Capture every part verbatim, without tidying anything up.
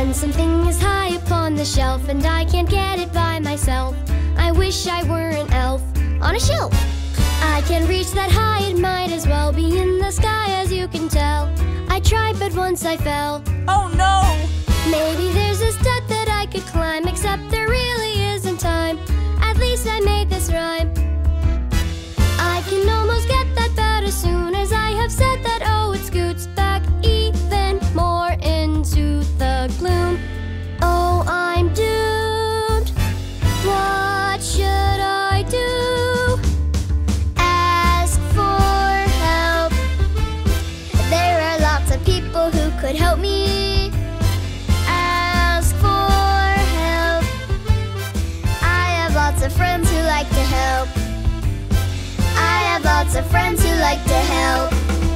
When something is high upon the shelf and I can't get it by myself, I wish I were an elf on a shelf. I can't reach that high, it might as well be in the sky, as you can tell. I tried, but once I fell. Oh no! Maybe there's a step that I could climb, except there really isn't time. At least I made this rhyme. I can almost get that, but as soon as I have said that, oh, it scoots back even more into the gloom. Oh, I'm doomed. What should I do? Ask for help. There are lots of people who could help me. Ask for help. I have lots of friends who like to help. I have lots of friends who like to help.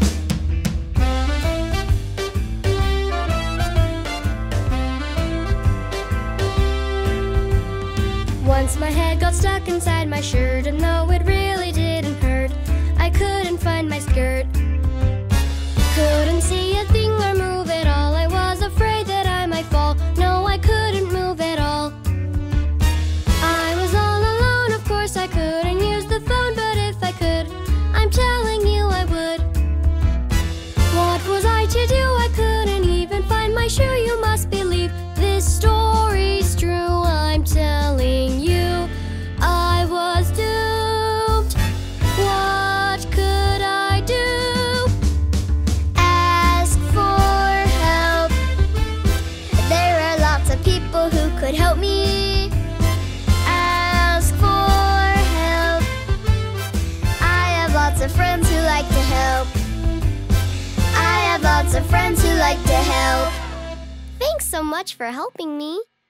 Once my head got stuck inside my shirt, and though it really didn't hurt, I couldn't find my skirt. Couldn't see a thing or move at all. I was afraid that I might fall. No, I couldn't move at all. I was all alone, of course I couldn't use the phone, but if I could, I'm telling you I would. What was I to do? I couldn't even find my shoe. You must believe this story's true. I'm telling you, I was doomed. What could I do? Ask for help. There are lots of people who could help me. Ask for help. I have lots of friends who like to help. I have lots of friends who like to help. Thanks so much for helping me.